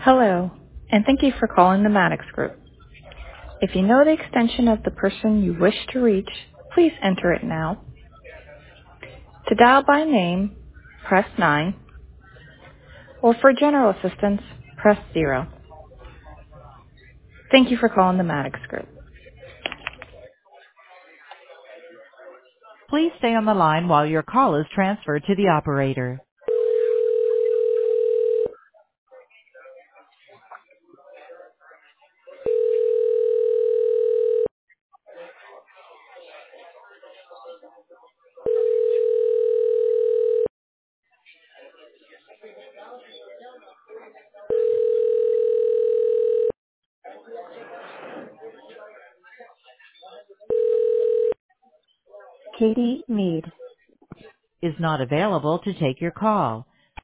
Hello, and thank you for calling the Maddox Group. If you know the extension of the person you wish to reach, please enter it now. To dial by name, press 9, or for general assistance, press 0. Thank you for calling the Maddox Group. Please stay on the line while your call is transferred to the operator. Katie Mead is not available to take your call.